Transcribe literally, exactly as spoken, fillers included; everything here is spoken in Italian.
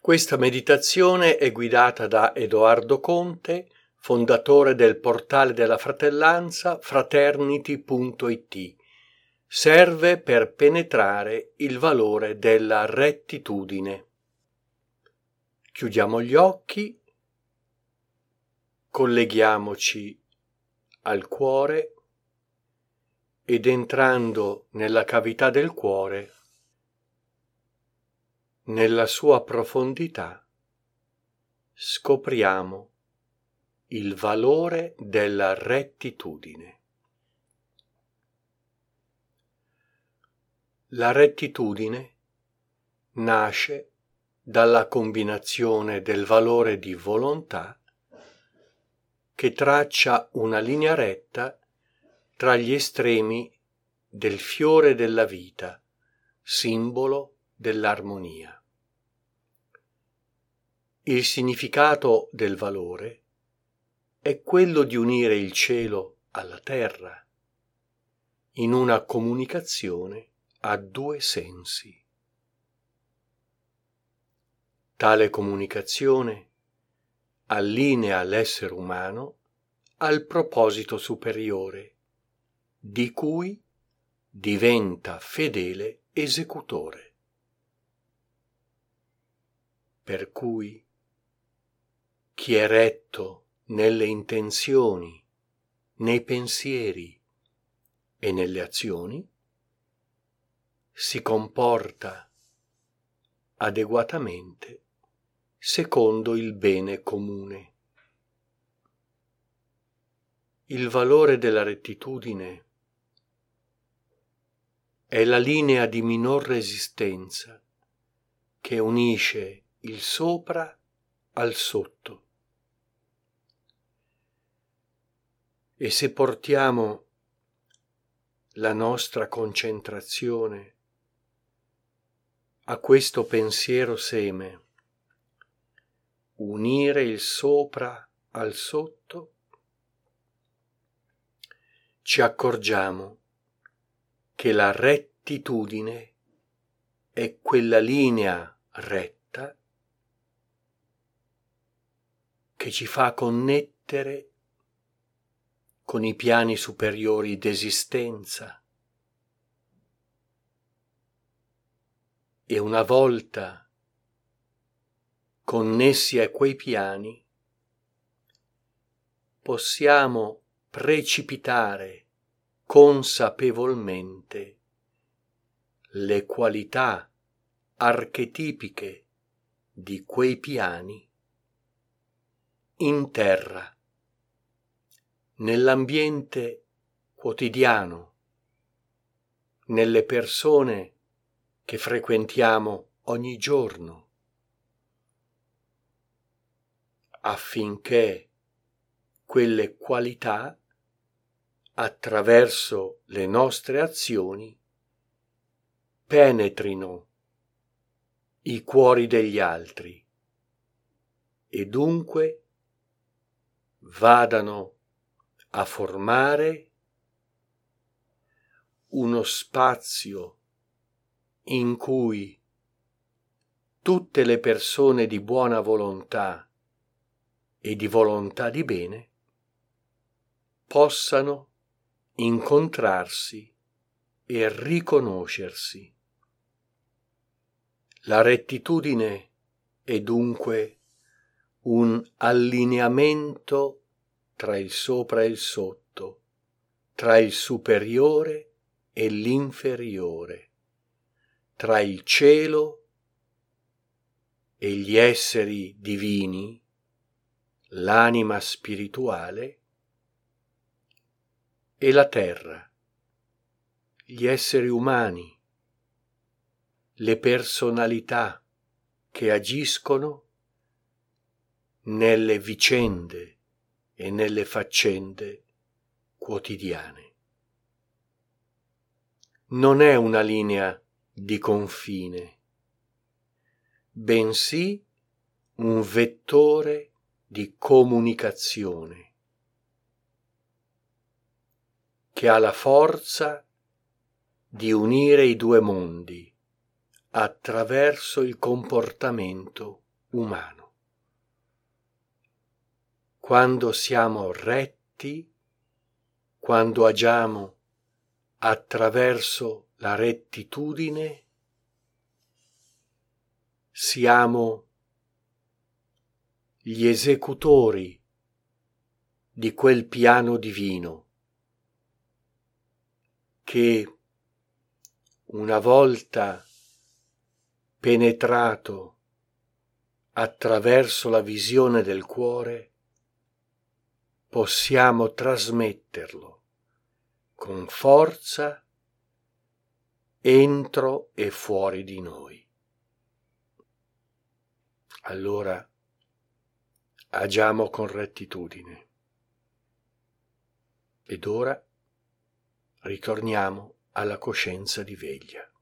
Questa meditazione è guidata da Edoardo Conte, fondatore del portale della fratellanza fraternity punto it. Serve per penetrare il valore della rettitudine. Chiudiamo gli occhi, colleghiamoci al cuore ed entrando nella cavità del cuore, nella sua profondità, scopriamo il valore della rettitudine. La rettitudine nasce dalla combinazione del valore di volontà che traccia una linea retta tra gli estremi del fiore della vita, simbolo dell'armonia. Il significato del valore è quello di unire il cielo alla terra in una comunicazione a due sensi. Tale comunicazione allinea l'essere umano al proposito superiore, di cui diventa fedele esecutore. Per cui chi è retto nelle intenzioni, nei pensieri e nelle azioni si comporta adeguatamente secondo il bene comune. Il valore della rettitudine è la linea di minor resistenza che unisce il sopra al sotto. E se portiamo la nostra concentrazione a questo pensiero seme, unire il sopra al sotto, ci accorgiamo che la rettitudine è quella linea retta che ci fa connettere con i piani superiori d'esistenza. E una volta connessi a quei piani, possiamo precipitare consapevolmente le qualità archetipiche di quei piani in terra, nell'ambiente quotidiano, nelle persone che frequentiamo ogni giorno, affinché quelle qualità, attraverso le nostre azioni, penetrino i cuori degli altri e dunque vadano a formare uno spazio in cui tutte le persone di buona volontà e di volontà di bene possano incontrarsi e riconoscersi. La rettitudine è dunque un allineamento tra il sopra e il sotto, tra il superiore e l'inferiore, tra il cielo e gli esseri divini, l'anima spirituale, e la terra, gli esseri umani, le personalità che agiscono nelle vicende e nelle faccende quotidiane. Non è una linea di confine, bensì un vettore di comunicazione che ha la forza di unire i due mondi attraverso il comportamento umano. Quando siamo retti, quando agiamo attraverso la rettitudine, siamo gli esecutori di quel piano divino che, una volta penetrato attraverso la visione del cuore, possiamo trasmetterlo con forza entro e fuori di noi. Allora agiamo con rettitudine. Ed ora ritorniamo alla coscienza di veglia.